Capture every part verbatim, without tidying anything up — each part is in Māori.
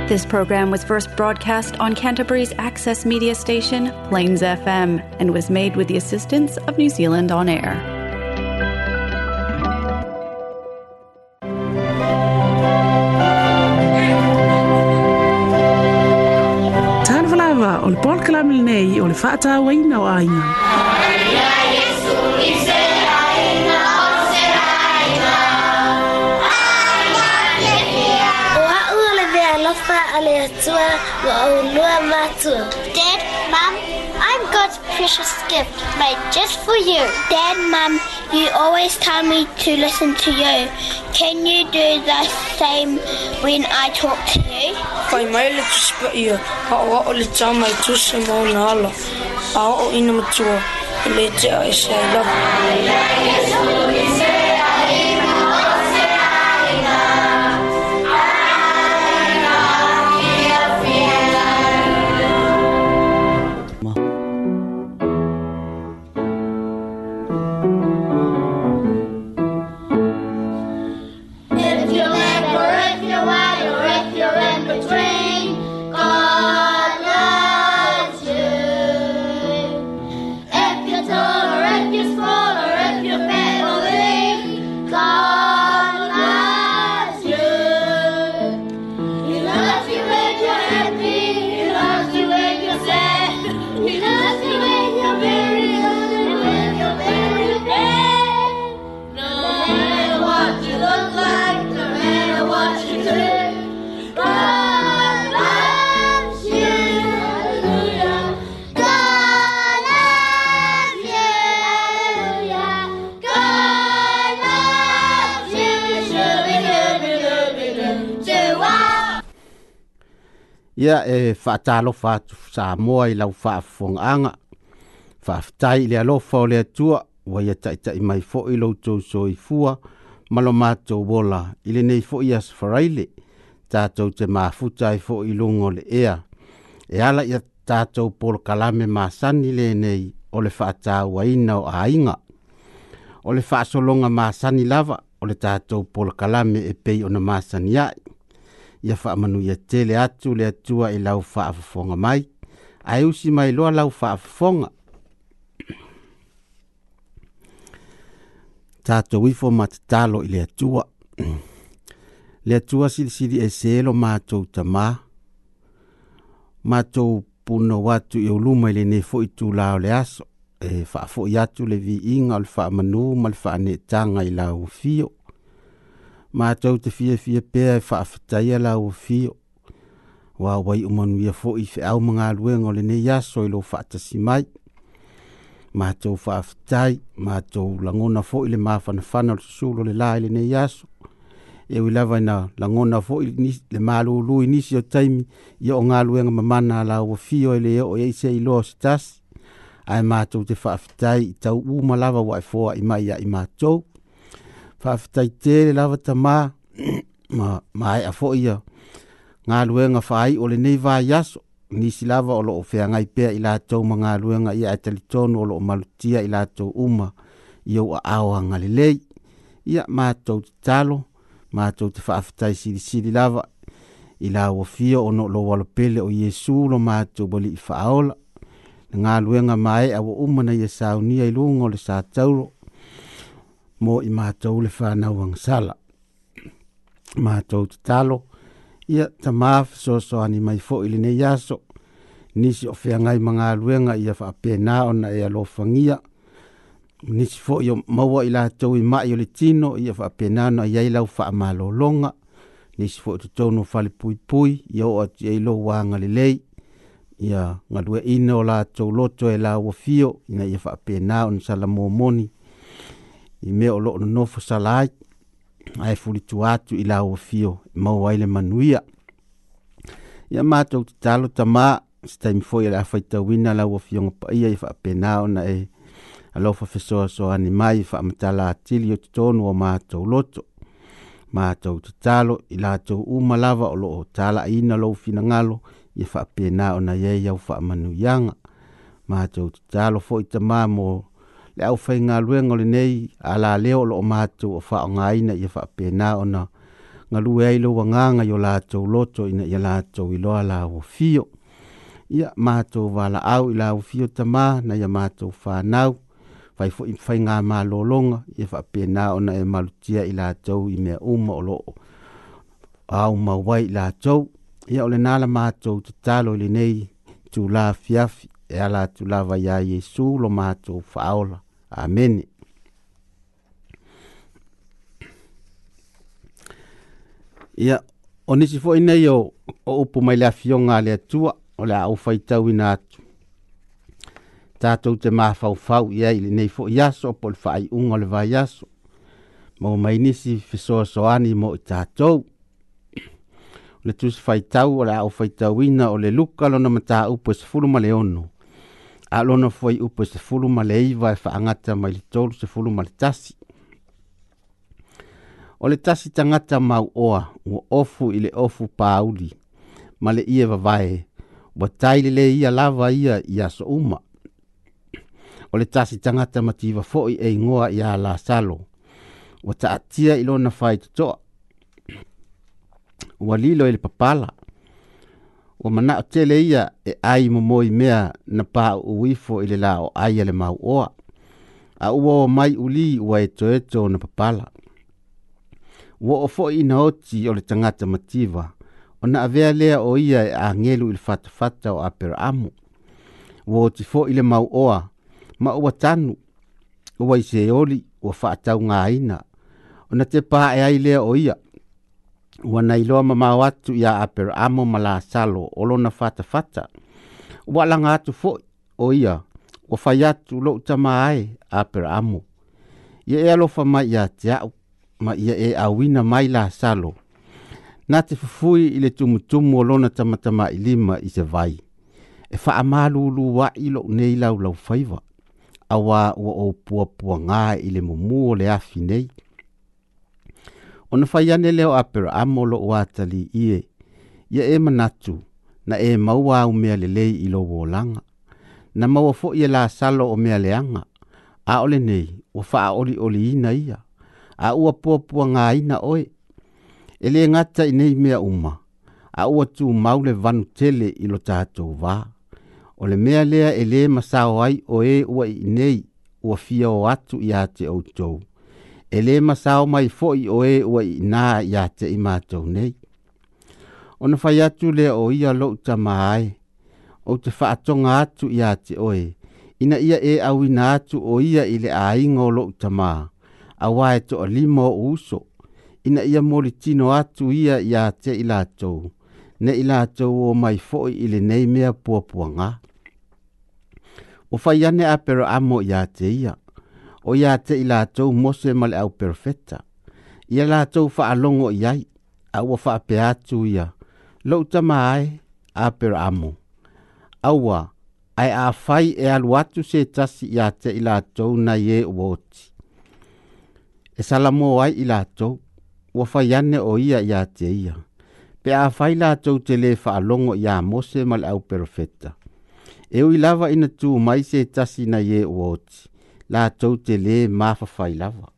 This program was first broadcast on Canterbury's access media station, Plains F M, and was made with the assistance of New Zealand On Air. Tanvalava o le polkalamil nei o le whaatawaina o ainga. Dad, Mum, I'm God's precious gift made just for you. Dad, Mum, you always tell me to listen to you. Can you do the same when I talk to you? Kai mai le tuspa ia, a o o le tamai tusi mo na ala, a o ina matua, le te a ese I love you. Ia e whaatalo whaatu sa moa I lau whaafonga whaafitai le alofa o le atua wa ia taitai mai fo I lau tau soi fua malo mātou wola ile nei fo I as wharaile tātou te mafutai fo I lungo le ea e ala ia tātou polo kalame māsani le nei o le whaatau waina o ainga o le whaasolonga māsani lava o le tātou polo kalame e pei o na māsani ai ia whaamanu ia tele atu le atua I lau whaafafonga mai. Ai usi mai loa lau whaafafonga. Tātou ifo matatalo I le atua. Le atua siri siri e selo mātou tamā. Mātou puno watu I uluma I le ne fo I tū lao le aso. E whaafo I atu le vi inga o le whaamanu ma le whaane tanga I lau fio. Mātou te fia fia pēa e whaafitaia la o fio. Wa wai umanu ia fo I whi au mga luenga o le ne yaso I lo whaatasi mai. Mātou whaafitai, mātou langona fo I le mawhana whana o le sulo le la I le ne yaso. E ui lava ina langona fo I le malu lui nisi o taimi ia o ngā luenga mamana la o fio I le o e se I lo stasi. Ai mātou te whaafitai I tau uma lava wa I foa I mai I mātou. Whaafitai tere lava tamā, ma mai a fo ia. Ngā luenga whaai o le nei vā yaso, nisi lava o lo o whea ngai pēr I lātou ma ngā luenga ia e talitonu o lo o malutia I lātou uma, I au a awa ngalilei. Ia mātou te talo, mātou te whaafitai siri siri lava, I la o fia o no lo walopele o Yesu lo mātou bali I whaaola. Ngā luenga mai a wa umana ia saunia I lungo le sa tauro. Mo I mātou le whanau ang sala. Mātou te talo, ia ta maafi so so ani mai fo ili ne yaso. Nisi o whea ngai mga luenga ia whaapena o na e alofangia. Nisi fo i o maua I lātou I mai o le tino ia whaapena na iai lau whaamalo longa. Nisi fo I tutono whale pui pui, ia o ati e ilo wanga le lei. Ia ngalue ina o lātou loto e la ua fio, ina ia whaapena o nsala mōmoni. I mea o loo no nofo salai, ai fuli tu atu I la ua fio, mau waile manuia. Ia mātou te talo tamā, staimi foi la whaita wina la ua fio ngapa ia I whaapena o na e alofa fesoa so ani mai whaamatala atili o te tonu o mātou loto. Mātou te talo I lātou umalava o loo tala ina lo fina ngalo, I whaapena o na iei au whaamanuianga. Mātou te talo foi tamā mo le au whai ngā luenga le nei ala leo lo o mātou o wha o ngā ina I whaapena o na Ngalu ai lo wanganga yo la tau loto ina ia la tau iloa la o fio. Ia mātou wala au i la o fio tama na ia mātou whanau. Fai fo i fai ngā mā lolonga ia wha pēnā ona e malutia i la tau i mea uma o loo. Au mawai i la tau. Ia ole nala mātou te talo ili nei tu la fiafi e ala tu la vai a Yesu lo mātou whaola. Amen. Ia, o nisi fo ina i o upu mai lea fionga lea tua o lea au whaitau ina atu. Tātou te mawhau whau ia ili nei fo iaso o poli whai unga le vai iaso. Mau mai nisi fisoa soani mo i tātou. O le tusi whaitau o le au whaitau ina o le luka lona mata upo se fulu ma le ono. A lona foi upo se fulu ma le iwa e whaangata mai li tolu se fulu ma le tasi. O le tasi tangata mau oa, ua ofu i le ofu pauli, ma le ia vavae, ua taile le ia lava ia ia so uma. O le tasi tangata mativa foi e ingoa ia la salo, ua taatia ilo na fai tutoa. Ua lilo i le papala, ua mana o tele ia e ai momoi mea na pa uwifo i le lao ai le mau oa. A ua o mai uli ua eto eto na papala. Ua o fo ina oti o le tangata mativa, o na avea lea o ia e a ngelu i le fatafata o apera amu. Ua o ti fo i le mau oa, ma ua tanu, ua i se oli, ua whaatau ngā ina, o na te pā e ai lea o ia. Ua na iloa ma mau atu ia apera amu ma la salo o lona fatafata. Ua langa atu fo o ia, ua whai atu lo utama ai apera amu. Ia e alofa mai ia te au. Ma ia e awina mai la salo. Nā te fufui i le tumutumu o lona tamatama i lima i se vai. E wha amalulu wa ilo nei lau lau whaiva. Awa ua o pua pua ngā i le mumu o le afi nei. O na whaiane leo apera amolo o atali ie. Ia e manatu na e maua au mea le lei i lo wolanga. Na maua fo ia la salo o mea leanga. A ole nei, o wha oli oli ina ia. A ua pua ngā ina oe. E le ngata i nei mea uma. A ua tu maule vanu tele i lo tātou wā. O le mea lea e le masao ai o e ua i nei ua fia o atu i ate au tau. E le masao mai foi o e ua i nā i ate i mātou nei. O na whai atu lea o ia lo utama ai. O te whaatonga atu i ate oe. Ina ia e au ina atu o ia i le a ingo lo utama. A wae to a lima o uso. Ina ia mori tino atu ia ia te i lātou. Ne i lātou o mai foi i le nei mea pua pua ngā. O whai ane a pero amo ia te ia. O ia te i lātou mose male au perfeta. Ia lātou wha alongo iai. A ua wha pe atu ia. Lau tama ai a pero amo. Aua, ai a whai e alu atu se tasi ia te i lātou na ye uoti. E salamo ai i lātou, ua whaiane o ia ia te ia. Pe a whai lātou te le whaalongo ia mose mal au perfeta. E ui lava ina tū mai se tasi na ye uoti. Lātou te le mawha whai lava.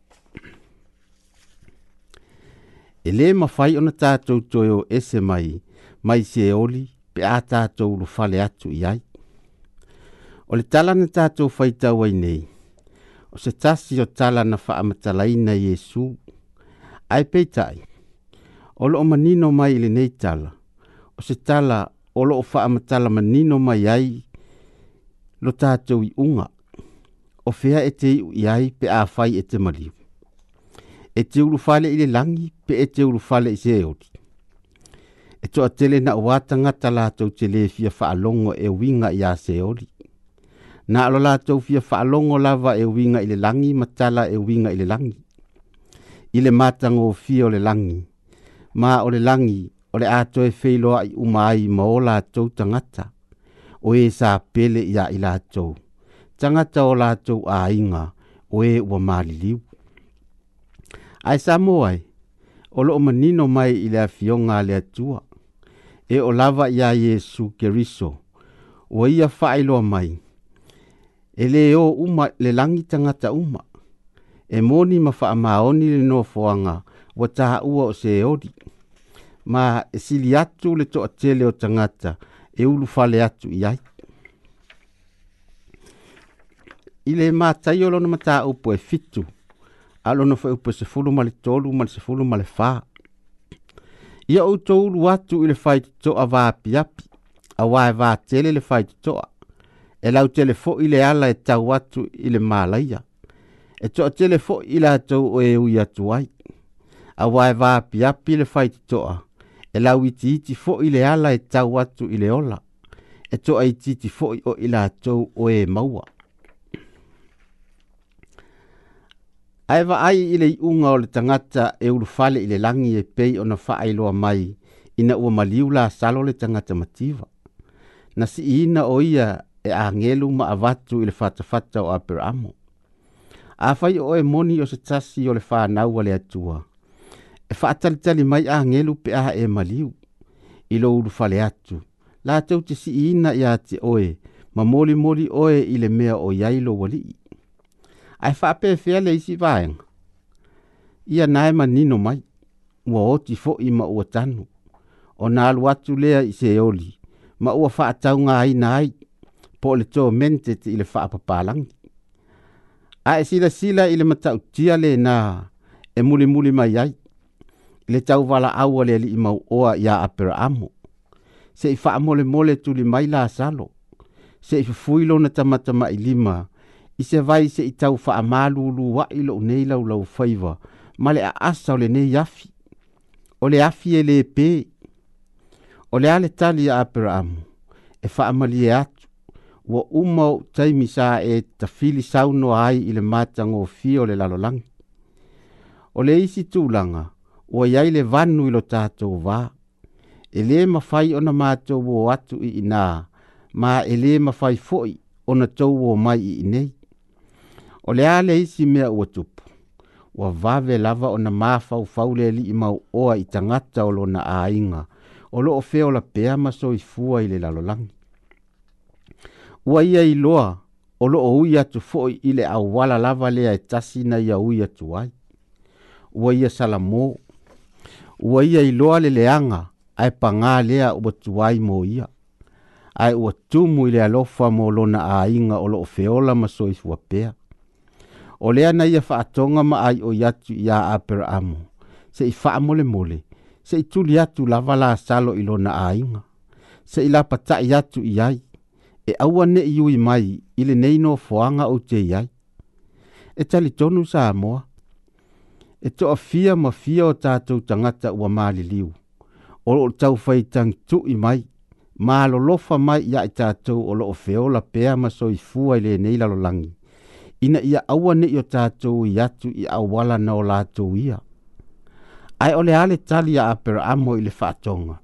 E le mawhai ona tātou toyo ese mai, mai se oli, pe a tātou lu whale atu iai. O le tala na tātou whaitau ai nei. O se tasi o tala na whaamatalaina Yesu. Ai peitai. O lo o manino mai ili nei tala. O se tala o lo o whaamatala manino mai ai. Lo tātou i unga. O whea e te iu i ai pe a whai e te maliu. E te uru whale ili langi pe e te uru whale i se eori. E toa tele na uatanga tala tau te le fia whaalongo e winga i a se eori. Na alo la tau fia whaalongo lava e winga i le langi, matala e winga i le langi. I le matango fia o le langi. Ma o le langi, o le ato e wheiloa i umai ma o la tau tangata. O e sa pele ia i la tau. Tangata o la tau a inga, o e ua mali liu. Ai sa moai, o lo o manino mai i le fionga le atua. E o lava ia Yesu Keriso, o ia whailoa mai. E le o uma le langi tangata uma. E moni ma wha maoni le no foanga wa taha ua o se odi. Ma e sili atu le toa tele o tangata e ulu fale atu iai. Ile ma tai olo na mata upo e fitu. Alo na fa upo se fulu male tolu male se fulu male faa. Ia o to ulu atu ile fai toa va api api. A wae va tele le fai toa. E lau tele fo ile ala e tau atu ile malaia. E toa tele fo ile atu o e ui atu ai. A wae va api api le fai toa. E lau iti iti fo ile ala e tau atu ile ola. E toa iti iti fo o ile atu o e maua. Aewa ai ile i unga o le tangata e urufale ile langi e pei o na faa iloa mai ina ua maliu la salo le tangata mativa. Na si ina o ia e a ngelu ma avatu ile fata fata o Aperamo. A fai o e moni o se tasi o le faa naua le atua. E faa tali tali mai a ngelu pe a e maliu. Ilo urufale atu. La tau te si ina ia te oe ma moli moli oe ile mea o yailo wali. Ai wha pe fea le isi vaenga. Ia nae manino mai. Ua oti fo i ma ua tanu. O na alu atu lea i se oli. Ma ua wha atau ngā ai nai. Po le tō mente te ile wha papalangi. A e sila sila ile matau tia le na e muli muli mai ai. Ile tau wala aua le li i mau oa ia Aperamo. Se i wha mole mole tuli mai la salo. Se i fuilo na tamata mai lima. I se vai se i tau wha amalulu wa ilo nei lau lau whaiva. Ma le a asa o le nei afi. O le afi e le pe. O le ale tali a Aperamo. E wha amali e atu. Wa umau taimi sa e tafili sauno ai i le matango fio le lalolangi. O le isi tūlanga. Ua iai le vanu ilo tātou vā. E le mawhai ona mātou o atu i ina. Ma e le mawhai foi ona tau o mai i nei. O le ale isi mea ua tupu. Ua vave lava ona mawhau faule li i mau oa i tangata o lo na a inga. O lo o feo la pea maso i fua i le lalolangi. Ua ia i loa. O lo o ui atu foi i le au wala lava lea e tasina ia ui atu ai. Ua ia salamo. Ua ia i loa le leanga. Ai panga lea ua tuai mo ia. Ai ua tumu i le alofa mo lo na a inga o lo o feola maso i fua pea. O lea na ia whaatonga ma ai o yatu ia Aperamo. Se i wha mole mole. Se i tuli atu lava la salo i lo na a inga. Se i la pata i atu i ai. E aua ne i ui mai i le neino foanga o te iai. E tali tonu sa moa. E toa fia ma fia o tātou tangata ua maali liu. O lo tau whai tang tu i mai. Ma lo lofa mai ia i tātou o lo o feola pea maso i fua i le neila lo langi. Ina ia aua ne i o tātou i atu i awala na o lātou ia. Ai ole ale tali a Aperamo i le whaatonga.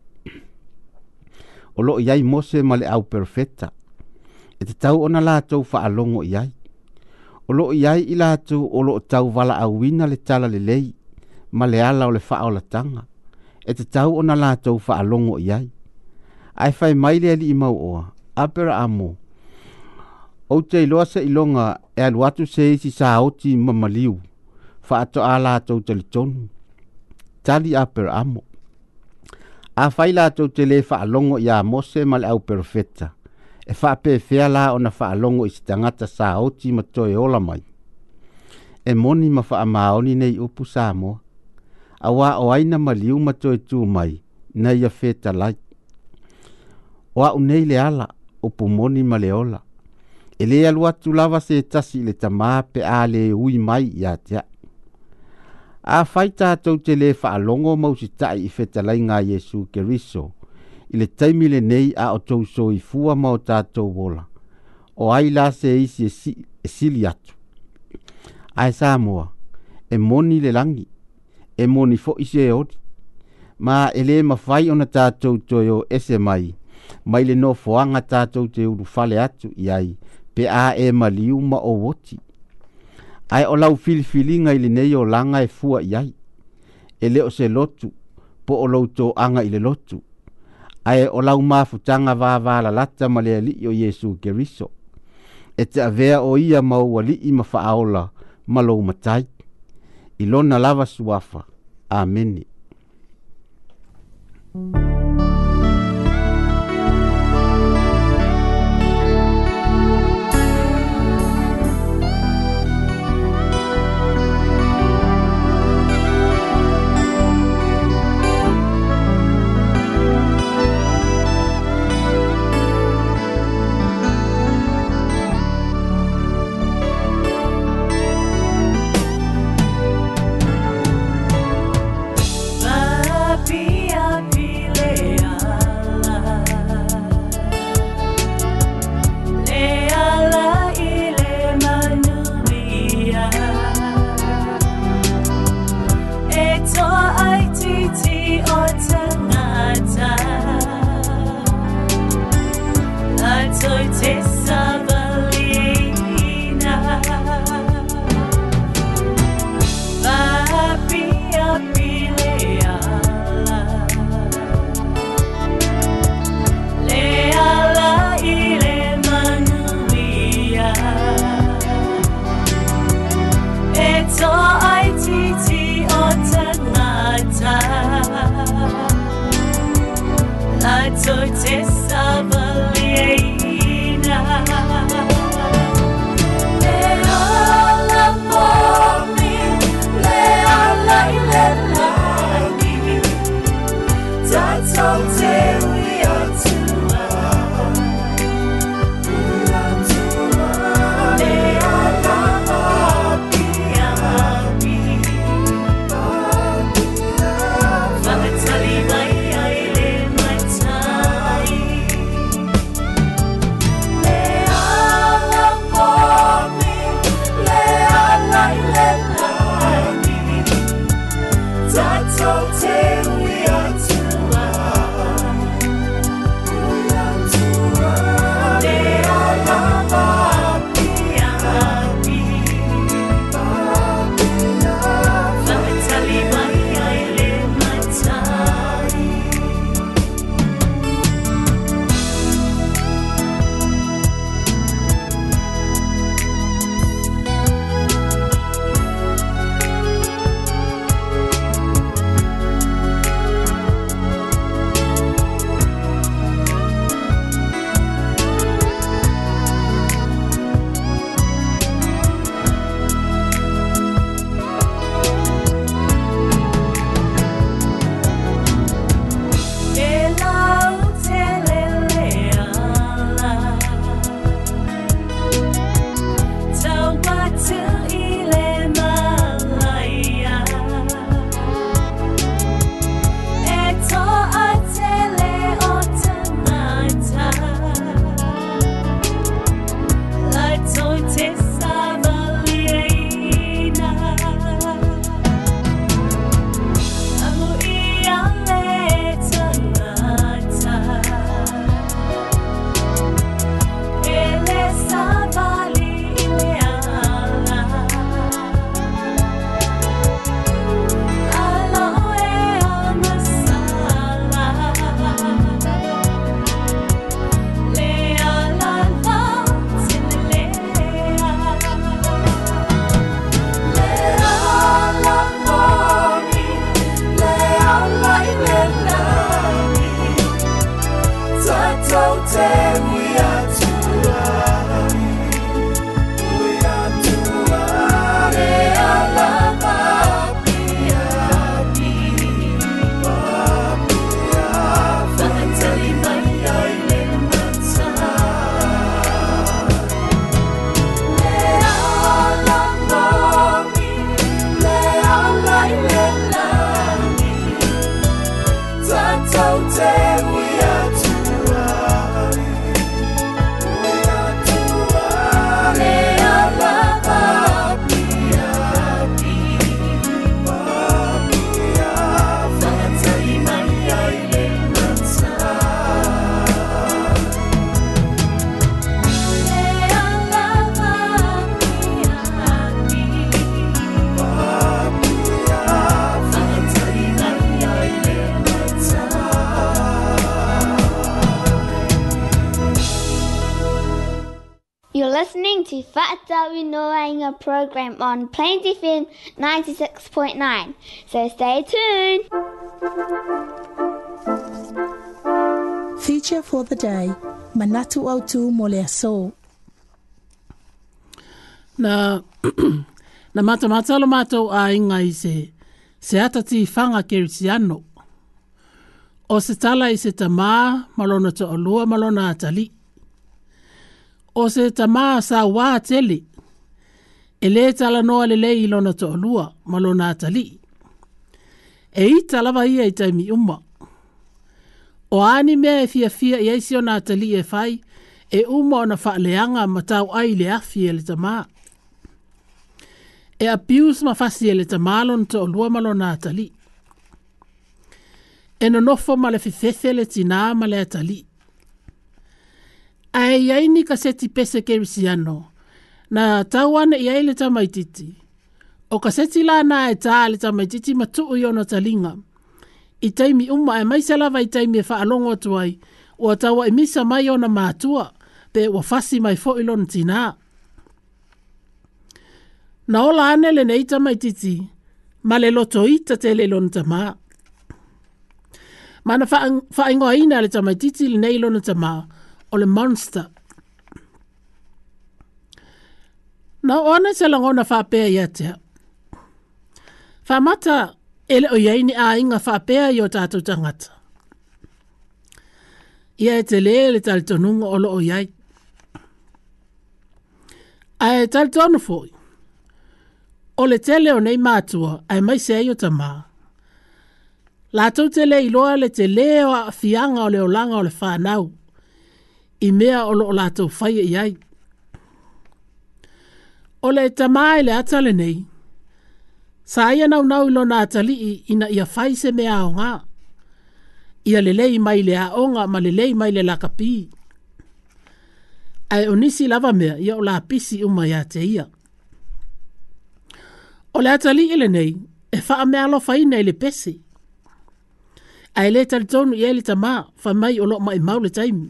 O lo iai mose ma le au perfeta. E te tau ona lātou whaalongo iai. O lo iai i lātou o lo tau wala awina le tala le lei. Ma le ala o le whaola tanga. E te tau ona lātou whaalongo iai. Ai whai mai le ali i mau oa. Aperamo. O te iloa sa ilonga e aluatu se isi sa oti mamaliu. Whaato a lātou tali tonu. Tali Aperamo. A whai lātou te le whaalongo i a mose ma le au perfeta. E whaape whea la o na whaalongo i si tangata sa oti ma toe ola mai. E moni ma whaamaoni nei upu sa moa. A wā o aina maliu ma toe tū mai. Nei a wheta lai. O au nei le ala upu moni ma le ola. E le alu atu lava se tasi le tamā pe a le ui mai i atia. A whai tātou te le whaalongo mausitai i whetalai ngā Yesu Keriso. I le taimi le nei a o tau so i fua mau tātou wola. O ai la se isi e, si, e sili atu. Ai Samoa, e moni le langi. E moni fo isi e odi. Ma e le mawhai ona tātou toyo ese mai. Mai le no foanga tātou te uru fale atu i ai. Pe a e maliu ma o woti. Ai o lau filifilinga i le nei o langa e fua i ai. E leo se lotu. Po o lau tō anga i le lotu. Ai o lau mafutanga vā la lata ma le ali o Yesu Keriso. E te avea o ia mau wali i mawhaaola ma lou matai. I lona lava suafa. ameni. Tell we are to listening to Whaatawi Noainga program on Plains F M ninety-six point nine. So stay tuned. Feature for the day, Manatu Autu Mole Aso. Na na mata mata lo mato a inga i se se atati whanga kerisiano. O se tala i se tamā malona to olua malona atali. O se tamā sa wā tele. E le tala noa le lei lona to olua malona atali. E i talawa ia i taimi umma. O ani mea e fia fia i eisi o na atali e whai e umma o na whaaleanga matau ai le afi e le tamā. E apius mafasi e le tamalon to olua malona atali. E no nofo ma le fifefe le tina ma le atali. Ai iaini ka seti pese kerisiano. Na tauane iai le tamaititi. O ka seti la na e taa le tamaititi matuu i ono talinga. I taimi umma e maisalava i taimi e whaalongo tuai. Ua tawa e misa mai ona mātua. Pe ua fasi mai fo ilon tina. Na ola ane le nei tamaititi. Ma le loto ita te le lon tamaa. Mana whaingoa ina le tamaititi le nei lona tamaa. O le monster. Na ona se langona whapea ia tea. Whamata ele o iaini a inga whapea i o tātou tangata. Ia e te le le talitonunga o lo o iai. A e talitonu foi. O le tele o nei mātua ai mai se ai o tamaa. La tau te le iloa le te leo a fianga o le olanga o le whanau. I mea o lo o la tau whaia i ai. O le tamai le atale nei. Sa ia nau nau ilo na atali i ina ia whai se mea o ngā. Ia le lei mai le aonga ma le lei mai le lakapi. Ai onisi lava mea ia o la pisi uma ia te ia. O le atali i le nei. E wha mea lo whaina i le pesi. Ai le talitonu i ele tamaa, wha mai o lo mai mau le taimi.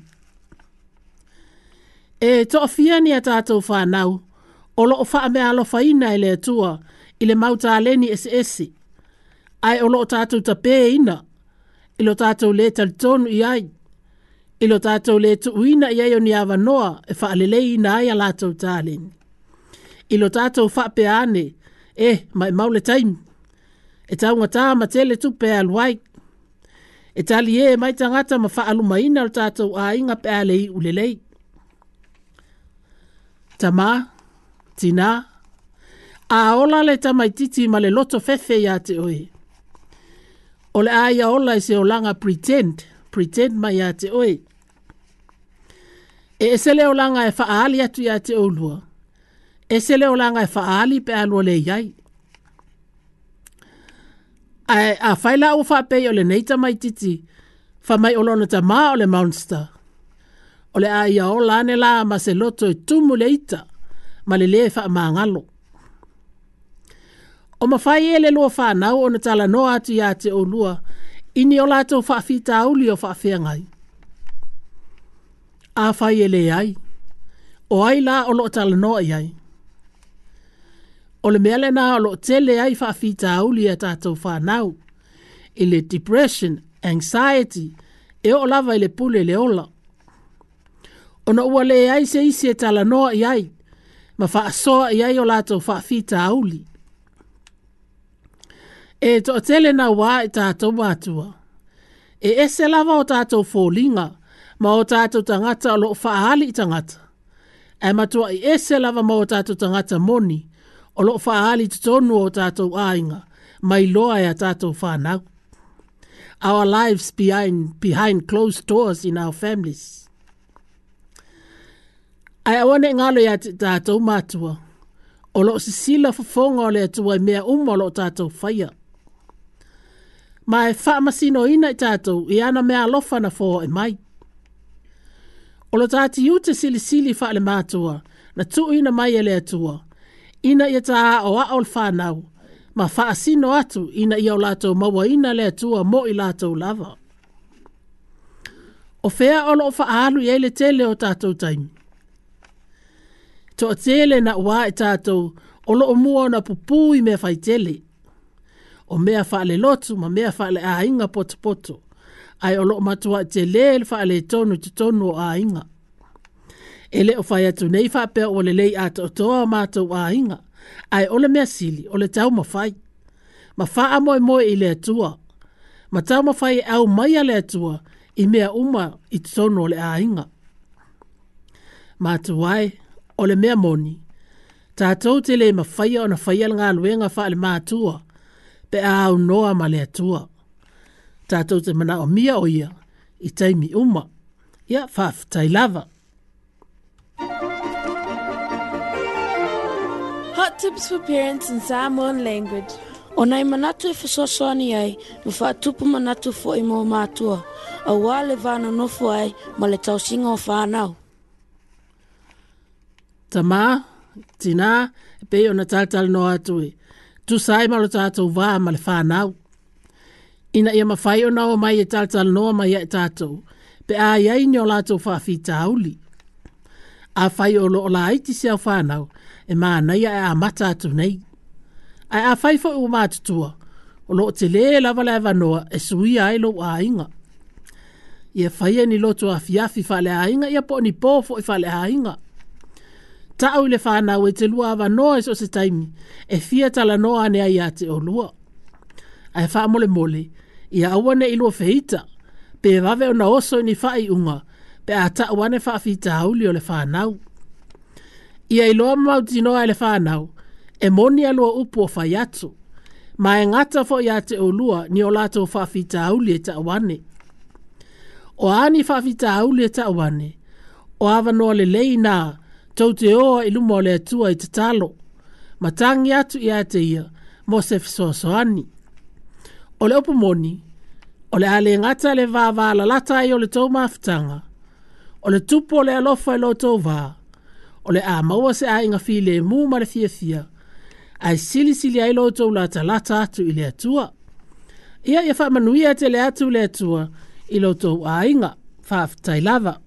E toa fia ni a tātou whanau, o lo o wha mea alo whaina i le atua, i le mau tāleni ese ese. Ai o lo o tātou tapē ina, i lo tātou le talitonu i ai, i lo tātou le tuuina i ai o ni awa noa, e wha alelei ina ai a lātou tāleni. I lo tātou wha pe ane, e mai mau le taimi. E taunga tā ma tele tupe aluai, e tali e mai tangata ma wha alumaina o tātou a inga pe alei ulelei. Tama, tina, a ola le tamaititi ma le loto fefe ya te oe. O le aia ola i se olanga pretend, pretend ma ya te oe. E ese le olanga e whaali atu ya te olua. Ese le olanga e whaali pe alua le iai. A, a whaila o whapei o le neita mai titi, wha mai olona ta maa o le monster. O le aia o lane la ma se loto e tumu le ita, ma le le wha maangalo. O ma whai e le lua whanau o na tala no atu ia te o lua, ini o lato whaafita auli o whaafea ngai. A whai e le ai, o ai la o lo tala no ai. O le mele na o lo tele ai whaafita auli a tātou whanau. I le depression, anxiety, e o lava i le pule le ola. O na ua le ai se isi e tala noa i ai, ma whaasoa i ai o lātou whaafita auli. E to tele na wā i tātou mātua. E ese lava o tātou fōlinga, ma o tātou tangata o lo whaahali i tangata. E matua i ese lava ma o tātou tangata moni, o lo whaahali tutonu o tātou ainga, mai loa e a tātou whanau. Our lives behind, behind closed doors in our families. Ai awane ngalo ya tātou mātua, o lo sisila fafonga o le atua i mea uma o lo tātou whaia. Ma e whaamasino ina i tātou i ana mea alofa na fō e mai. O lo tāti ute sili sili wha le mātua, na tu ina mai e le atua, ina ia tā o a o le whanau, ma whaasino atu ina ia o lātou maua ina le atua mo i lātou lava. O whea o lo whaalu i eile tele o tātou taimi. To o tele na ua e tātou o lo o mua na pupui mea whai tele. O mea whaale lotu ma mea whaale a inga poto poto. Ai o lo o matua te le le whaale tonu te tonu o a inga. Ele o whai atu nei whapea o le lei ata o toa mātou a inga. Ai o le mea sili o le tau ma whai. Ma wha moe moe i le atua. Ma tau ma whai au mai a le atua i mea uma i te tonu o le a inga. Mātou ai o le mea moni. Tātou te le ma whaia o na whaia ngā luenga wha le mātua. Pe a au noa ma le atua. Tātou te mana o mia o ia. I taimi uma. Ia whaf tai lava. Hot tips for parents in Samoan language. O nei manatu e whasosoani ai, ma whaatupu manatu fo i mo mātua. A wā le vāna nofu ai, ma le tausinga o whānau. Ta mā, tina, e pei o na tātala no atu e. Tu sai malo tātou wā ma le whānau. Ina ia mawhai o nao mai e tātala noa mai e tātou. Pe a iai ni o lātou whaafita auli. A whai o lo o la aiti siau whānau, e mā nei e a mata atu nei. Ai a whai fo u mātutua, o lo te le lava lava noa e sui ai lo a inga. Ia whai e ni lotu a fiafi whale a inga, ia po ni pō fo i whale a inga. Ta au le whanau e te lua awa noa e so se taimi, e fia tala noa ane ai a te o lua. Ai wha mole mole, ia awane i lua whehita, pe wawe o na oso ni whai unga, pe a ta wane whaafita hauli o le whanau. Ia i loa mauti noa e le whanau, e moni alua upu o whai atu, ma e ngata fo i a te o lua ni o lato whaafita hauli e ta wane. O ani whaafita hauli e ta wane, o awa noa le lei nā, tau te oa i lumo le atua i te talo, ma tangi atu i a te ia, mo se fisosoani. O le opumoni, o le ale ngata le vā vā la lata i o le tau mawhitanga, o le tupo le alofa i lo tau vā, o le a maua se a inga fi le mū ma le fia fia, ai sili sili ai lo tau lata lata atu i le atua. Ia ia wha manuia te le atu le atua i lo tau a inga, whaafitai lava.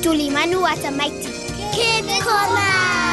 Tuli manu ata maiti. Kid Kona!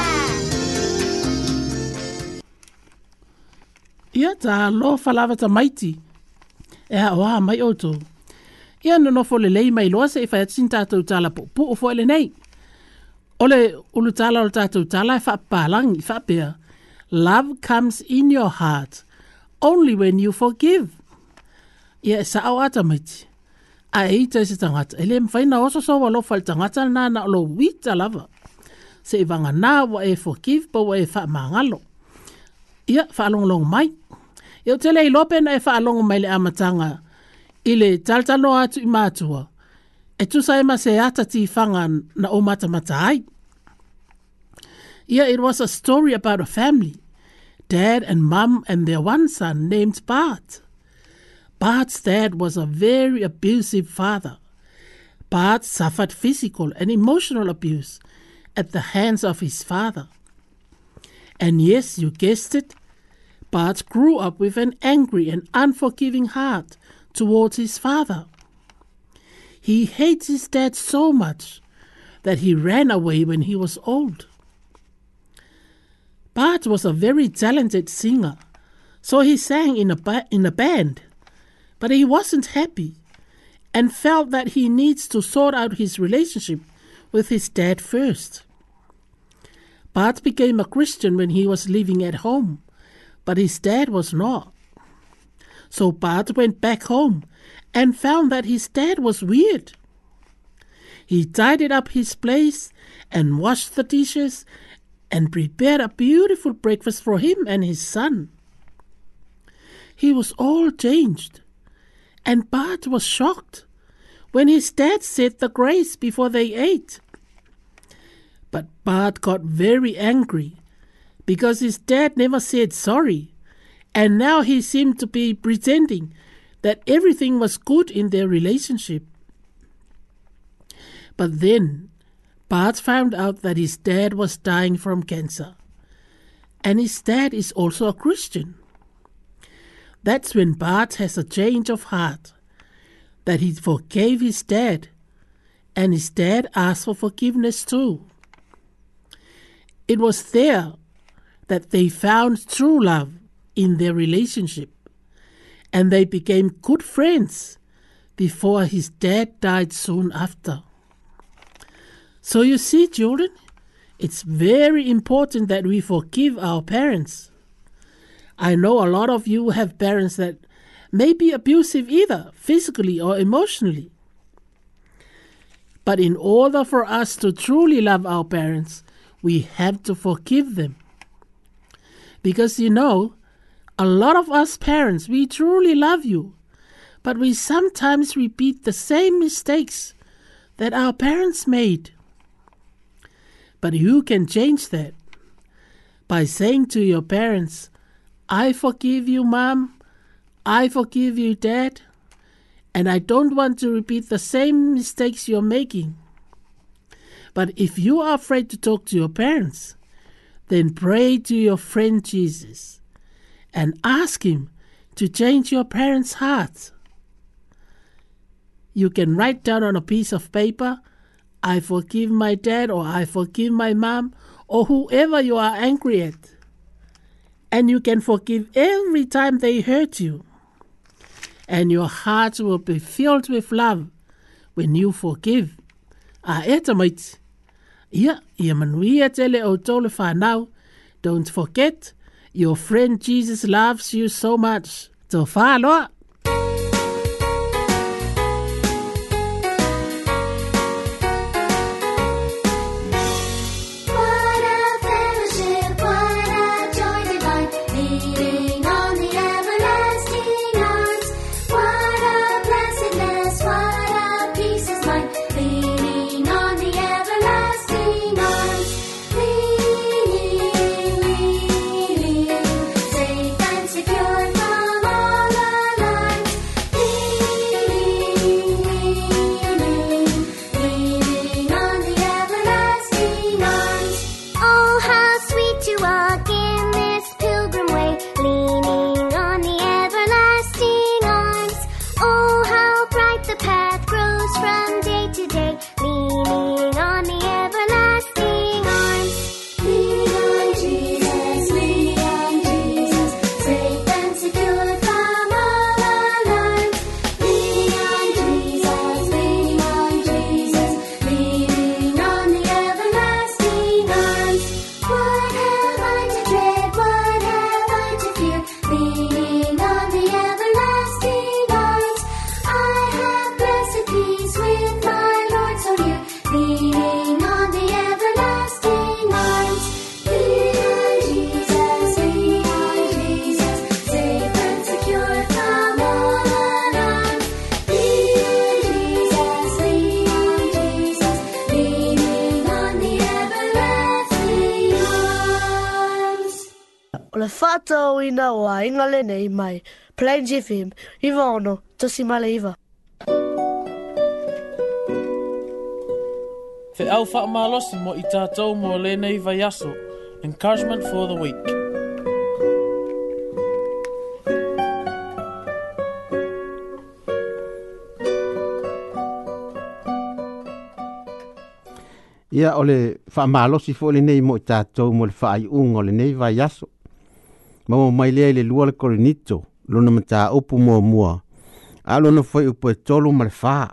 Ia ta lo falava ta maiti. E ha oa mai oto. Ia no no fole lei mai loa se i whai atin tātou tala po po o fo ele nei. Ole ulu tala o tātou tala e wha pālangi, wha pēr. Love comes in your heart only when you forgive. Ia e sa au ata maiti. A eita se tangata. Ele mwhaina oso so wa lo fal tangata na na lo wita lava. Se i vanga na wa e forgive pa wa e wha mangalo. Ia wha along mai. Ia tele i lope na e wha along mai le amatanga. Ile taltano atu i mātua. E tu saima se ata ti whanga na o mata mata ai. Yeah, it was a story about a family. Dad and mum and their one son named Bart. Bart's dad was a very abusive father. Bart suffered physical and emotional abuse at the hands of his father. And yes, you guessed it, Bart grew up with an angry and unforgiving heart towards his father. He hates his dad so much that he ran away when he was old. Bart was a very talented singer, so he sang in a, ba- in a band, but he wasn't happy and felt that he needs to sort out his relationship with his dad first. Bart became a Christian when he was living at home, but his dad was not. So Bart went back home and found that his dad was weird. He tidied up his place and washed the dishes and prepared a beautiful breakfast for him and his son. He was all changed, and Bart was shocked when his dad said the grace before they ate. But Bart got very angry because his dad never said sorry, and now he seemed to be pretending that everything was good in their relationship. But then Bart found out that his dad was dying from cancer, and his dad is also a Christian. That's when Bart has a change of heart, that he forgave his dad, and his dad asked for forgiveness too. It was there that they found true love in their relationship, and they became good friends before his dad died soon after. So you see, children, it's very important that we forgive our parents. I know a lot of you have parents that may be abusive either physically or emotionally. But in order for us to truly love our parents, we have to forgive them. Because you know, a lot of us parents, we truly love you, but we sometimes repeat the same mistakes that our parents made. But you can change that by saying to your parents, I forgive you, Mom, I forgive you, Dad, and I don't want to repeat the same mistakes you're making. But if you are afraid to talk to your parents, then pray to your friend Jesus and ask him to change your parents' hearts. You can write down on a piece of paper, I forgive my dad, or I forgive my mom, or whoever you are angry at. And you can forgive every time they hurt you. And your heart will be filled with love when you forgive. Ah, eta maiti. Ia, ia manuia tele o tole whanau. Don't forget, your friend Jesus loves you so much. Tō whāloa. Safe and secure from all alarms. whātau ina wa inga le nei mai. Plains F M, iwa ono, tosi male iwa. Fe au whaamalosi mo i tātou mo le nei vai aso. Encouragement for the week. Ia ole whaamalosi fo le nei mo i tātou mo le whaai ungo le nei vai aso. Mamo mai lea le lua le korinito, lona mata upu mua mua. A lona foi upu e tolu ma le whaa.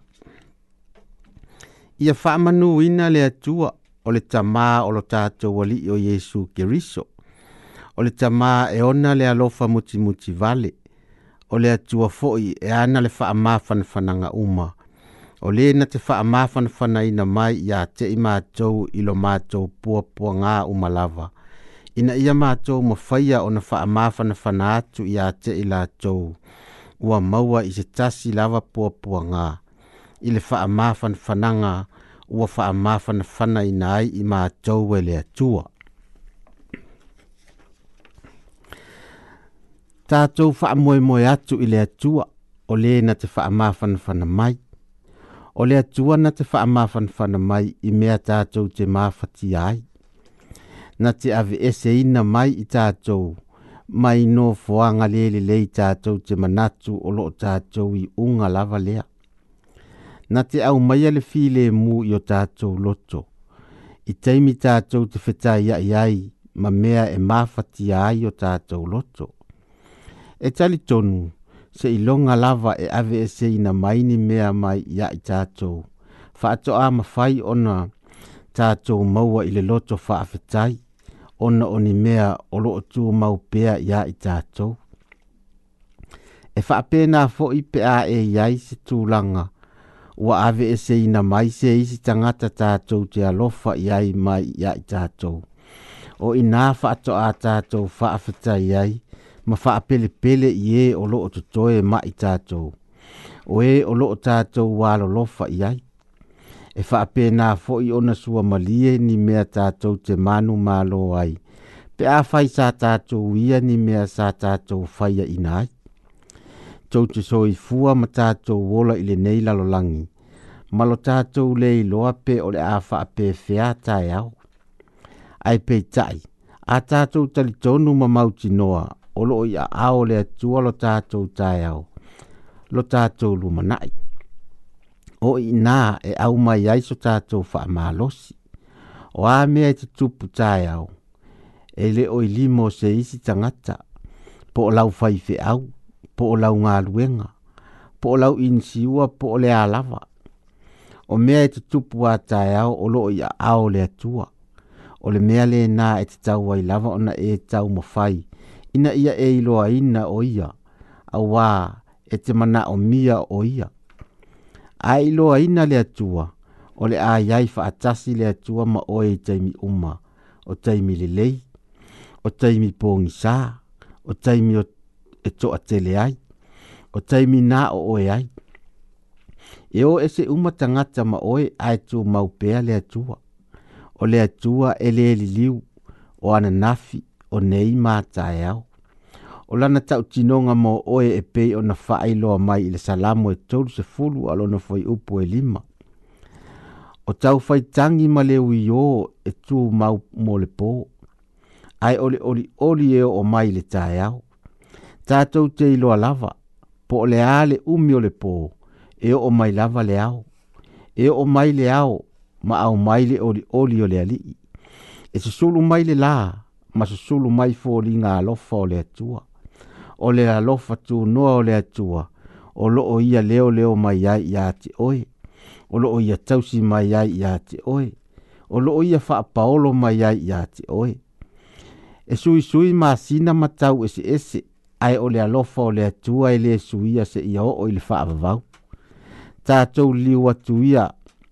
Ia wha manu ina le atua o le tamaa o lo tātou wali o Yesu Keriso. O le tamaa e ona le alofa muti muti vale. O le atua foi e ana le wha mafana whananga uma. O le na te wha mafana whana ina mai ia te i mātou ilo mātou pua pua ngā umalava. Ina ia mātou ma whaia o na wha mafana whana atu ia te i lātou. Ua maua i se tasi lava pua pua ngā. I le wha mafana whananga ua wha mafana whana ina ai i mātou e le atua. Tātou wha moe moe atu i le atua o le na te wha mafana whana mai. O le atua na te wha mafana whana mai i mea tātou te mawhati ai. Na te ave ese ina mai i tātou mai no foanga lele le i tātou te manatu o lo tātou i unga lava lea. Na te au mai ale file mu i o tātou loto. I teimi tātou te whetai ia iai, ma mea e mawhati ai o tātou loto. E tali tonu, se i longa lava e ave e se ina maini mea mai ia i tātou. Whaato a mawhai ona tātou maua i le loto whaafetai, ona oni mea o loo tū mau pea ia i tātou. E whaapena fo i pea e iai se tūlanga, ua ave e se ina mai se isi tangata tātou te alofa iai mai ia i tātou. O ina whaato a tātou whaafetai iai, ma whaapele pele i e o loo tutoe ma i tātou. O e o loo tātou walo lofa iai. E whaapena fo i ona sua malie ni mea tātou te manu malo ai. Pe a whai sa tātou ia ni mea sa tātou whaia inai. Tau te so i fua ma tātou wola i le nei lalolangi. Malo tātou le i loa pe o le a whaape whea tai au. Ai pe tai, a tātou talitonu ma mauti noa, o lo i a ao le atua lo tātou tai au. Lo tātou lumanai. O i nā e au mai aiso tātou wha malosi. O a mea te tupu tai au. E le o i limo se isi tangata. Po o lau whaife au. Po o lau ngā luenga. Po o lau insiua po o le alava. O mea e te tupu a tai au o lo i a ao le atua. O le mea le nā e te tau ai lava ona e tau mawhai. Ina ia e iloa ina o ia. A wā e te mana o mia o ia. A iloa ina le atua. O le a iai whaatasi le atua ma oe i taimi uma. O taimi le lei. O taimi pōngi sā. O taimi o e toa tele ai. O taimi nā o oe ai. E o ese uma tangata ma oe ai tu maupea le atua. O le atua e le li liu. O ana nafi o nei mātai au. O lana tau tinonga mo oe e pei o na whaailoa mai i le salamo e tolu se fulu alona foi upu e lima. O tau whai tangi ma le ui o e tu mau mo le pō. Ai oli oli oli e o mai le tae au. Tātou te iloa lava, po o le ale umi o le pō, e o mai lava le au. E o mai le au, ma au mai le oli oli o le alii. E susulu mai le la, ma susulu mai fōli ngā alofa o le atua. O le alofa tu noa o le atua, o lo o ia leo leo mai ai ia te oe. O lo o ia tausi mai ai ia te oe. O lo o ia wha paolo mai ai ia te oe. E sui sui ma sina matau ese ese, ai o le alofa o le atua e le suia se ia o o i le wha avavau. Tātou liu atu ia,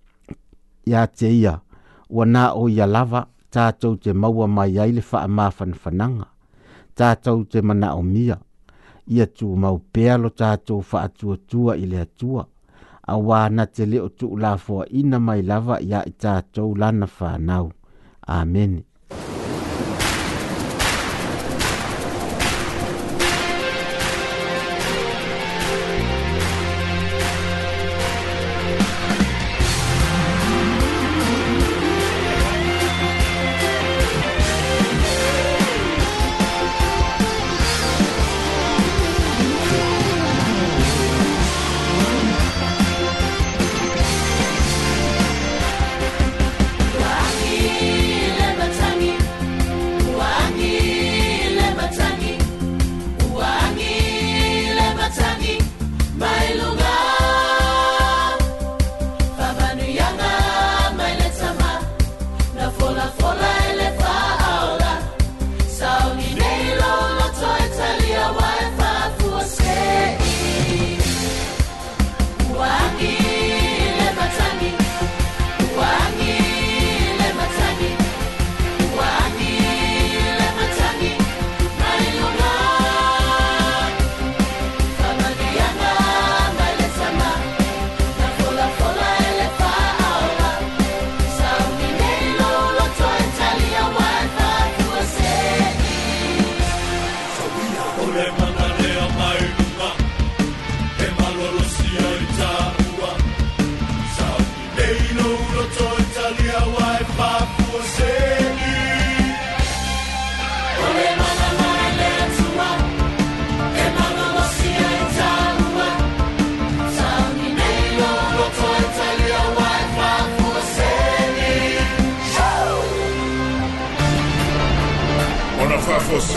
ia te ia, ua nā o ia lava, tātou te maua mai ai le wha amāwhan whananga. Tātou te mana o mia, ia tu mau pealo tātou wha atua tua i le atua. A wāna te leo tu la fua ina mai lava ia i tātou lana whanau. Amen.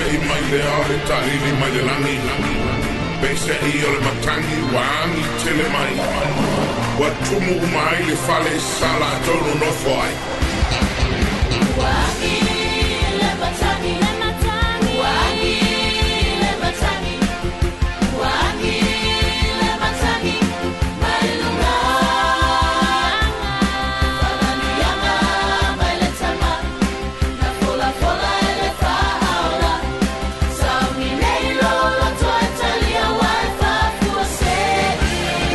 i mai le ore tarili mai le langi Pese i o le matangi wangi tele mai Wa tumu umai le fale sala tonu no foai Wangi le matangi le matangi Wangi le matangi Wangi le matangi mai lunga Wangani yanga mai le tama Na fola fola ele faula Sauni nei lolo toi talia waifa fuosei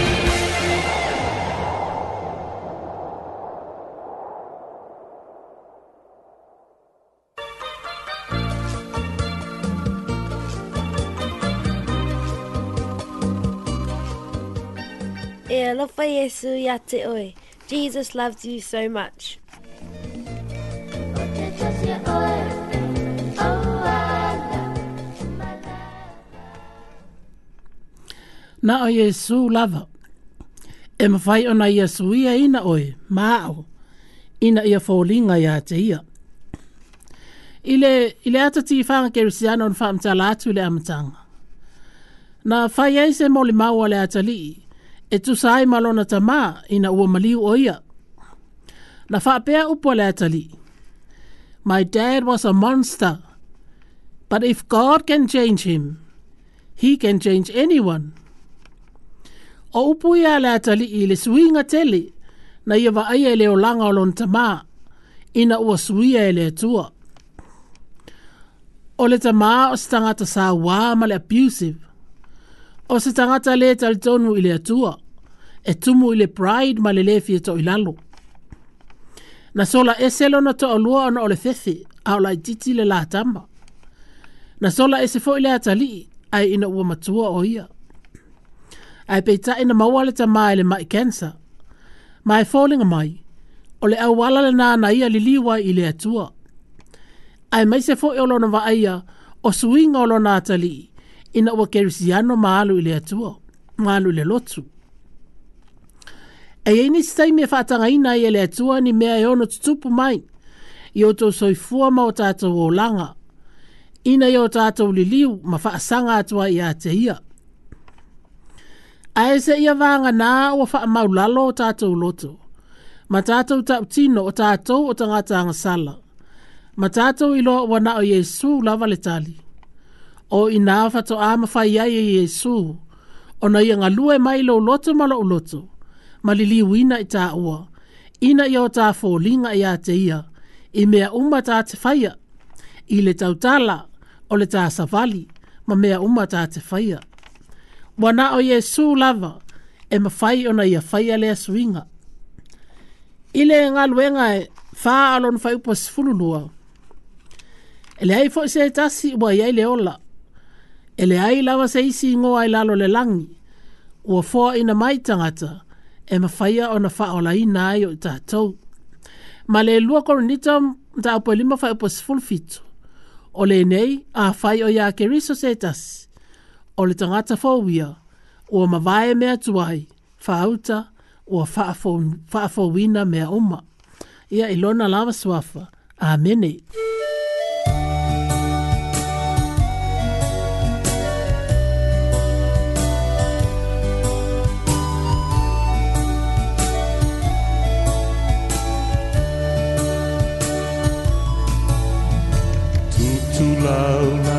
E alofa Yesu ia te oe. Jesus loves you so much. Na o Yesu lava. E mawhai ona Yesu ia ina oe, maao, ina ia fōlinga ia te ia. Ile, ile ata ti whanga kerisiano on whaamtala atu le amatanga. Na whai eise moli maua le ata lii, e tu sai malona tama ina ua maliu o ia. Na whaapea upo le ata lii. My dad was a monster, but if God can change him, he can change anyone. O upu ia le atali i le suinga tele na ia wa aia le o langa o lon tama ina ua suia e le atua. O le tama o se tangata sa wā ma le abusive. O se tangata le talitonu i le atua e tumu i le pride ma le lefia to i lalo. Na sola e selo na to o lua ona o le fefe au la titi le la tamba. Na sola e se fo i le atali ai ina ua matua o ia. Ai peita ina mawale ta mai le mai cancer. Mai falling mai. O le au wala le nana ia li liwa i le atua. Ai mai se fo i olona wa aia o suinga olona atali ina ua kerisiano maalu i le atua. Maalu i le lotu. E ini stai me whaatanga ina i le atua ni mea e ono tutupu mai. I o tau soifua ma o tātou o langa. Ina i o tātou li liu ma whaasanga atua i a te ia. Ae se ia vanga nā ua wha maulalo o tātou loto. Ma tātou tau tino o tātou o tangata angasala. Ma tātou ilo wana o Yesu lava le tali. O ina whato ama whai ai e Yesu. O na ia ngalue mai lo loto ma lo loto. Ma li liwina i tā ua. Ina ia o tā fōlinga i a te ia. I mea uma tā te whaia. I le tautala o le tā savali. Ma mea uma tā te whaia. Wana o Yesu lava, e mawhai ona ia whaia lea suinga. Ile ngā luenga e wha alon whai upa sifululua. Ele ai fo se tasi ua iai le ola. Ele ai lawa se isi ngoa i lalo le langi. Ua fua ina mai tangata, e mawhaia ona wha ola ina ai o tātou. Ma le lua koronita ta upa lima whai upa sifulfitu. O le nei, a whai o ia keriso se tasi. O le tangata fōwia, ua mawae mea tuai, whaauta, ua whaafōwina mea uma. Ia ilona lava swafa. Amene. Tutu launa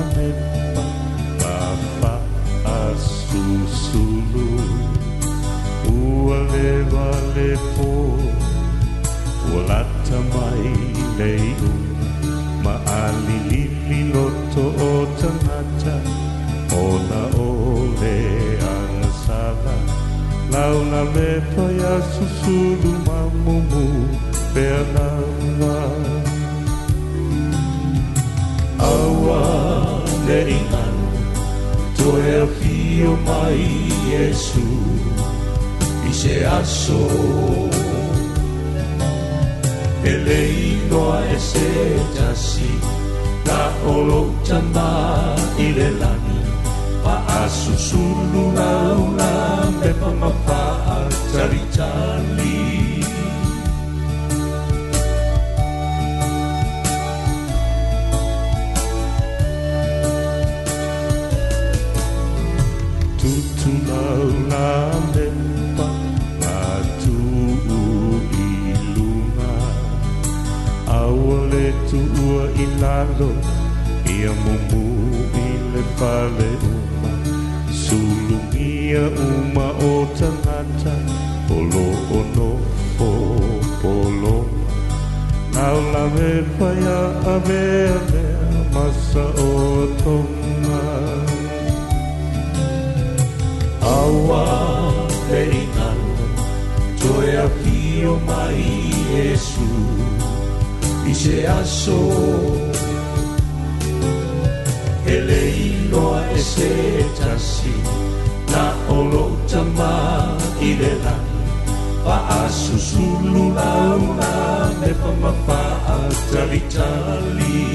Sulu ua lewa le po ua lata mai leiu ma ali lili loto o tangata ona o le angasala launa le paya susulu mamumu pea lawa awa le ingan Toe a fio mai Yesu I se aso E le inoa e se tasi Na olo tama I le lani Pa asu sulu launa Me pa mapa tari tali laula me pa atu ilunga awale tua ilalo ia mumu ile fale uma sulungia uma o tangata polo ono po polo laula me pa ya ave ave masa o tonga awa te inalo toe a pio mai Yesu i se aso ele iloa e se tasi na olo tama i le lani pa asu sulu launa me pa mapa a tali tali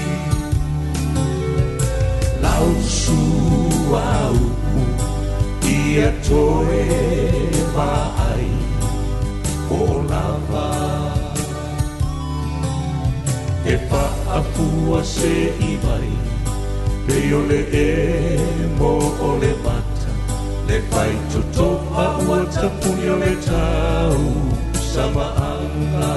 lau su au ia toe vai o lava e pa apua se i vai pe o le e mo o le mata le pai toto a ua tapuni o le tau sama anga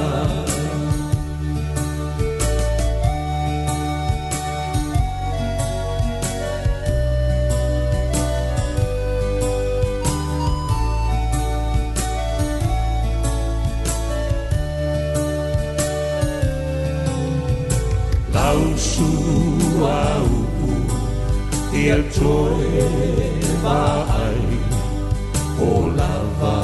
su au e al toe vai o lava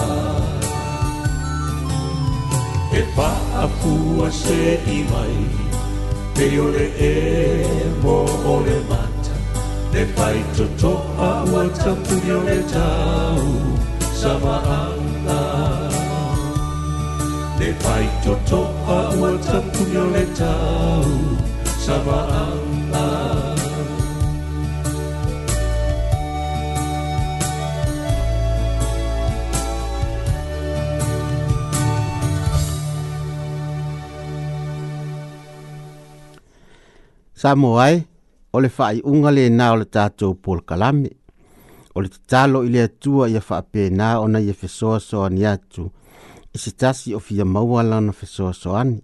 e pa apua se i mai pe o le e mo o le mata le pai toto a ua tapuni o le tau sama anga le pai toto a ua tapuni o le tau sama anga Samoai o le fai unga le na o le tātou pol kalame o le talo i le atua ia fa pena ona ia fesoa so ani atu i se tasi o fia maua lana fesoa so ani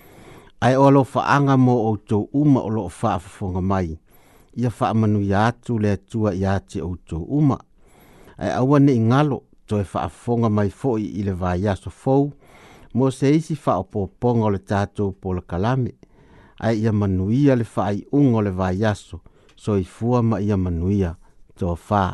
ai o lo faanga mo o tō uma o lo whaafafonga mai. Ia wha manu ia atu le atua ia te o tō uma. Ai awa ne ingalo to e whaafonga mai foi i le vai aso fou. Mo se isi wha o pōponga o le tātou po le kalame. Ai ia manuia le wha i ungo le vai aso. So i fua ma ia manuia tō wha.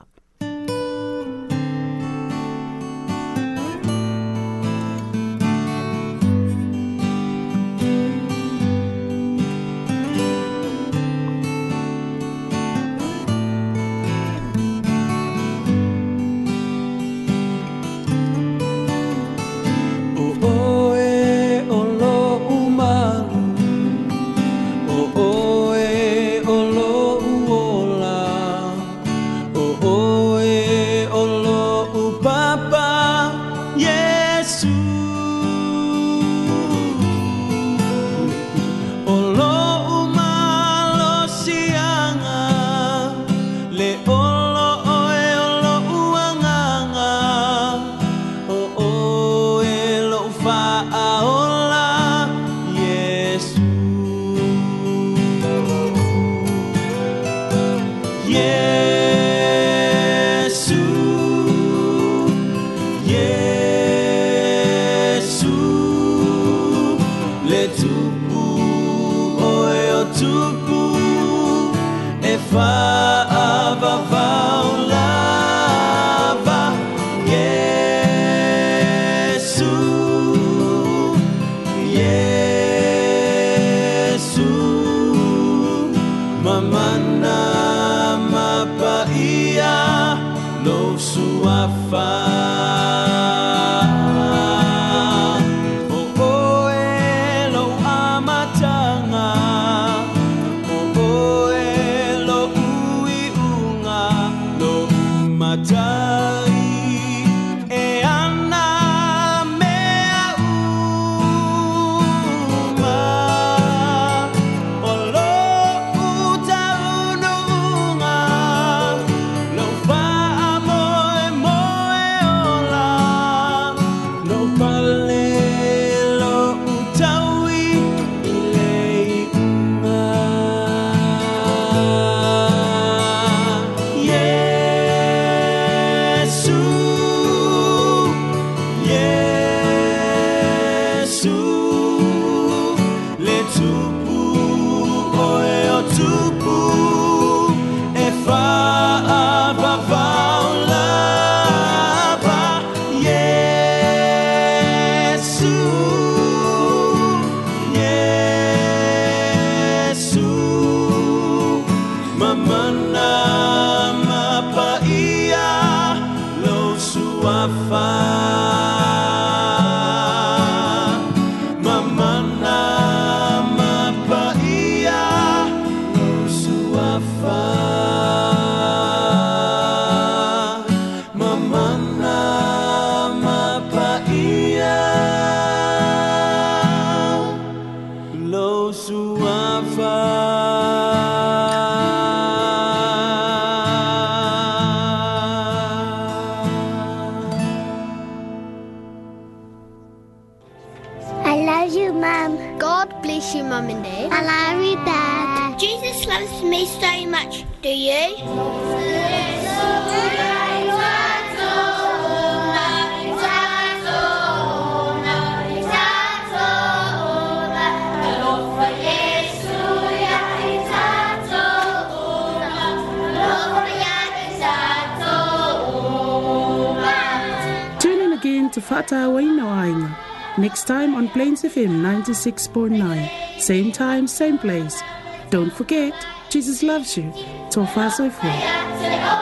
Amor Yesu, le tupu oe o tupu e whaapapaulapa. Yesu, Yesu, mamana mapaia lo suafa. You, Mum and Dad. I love you, Dad. Jesus loves me so much. Do you? Tune in again to Fata Waino Ainga. Next time on Plains F M ninety-six point nine. Same time, same place. Don't forget, Jesus loves you. Tofa Soifo.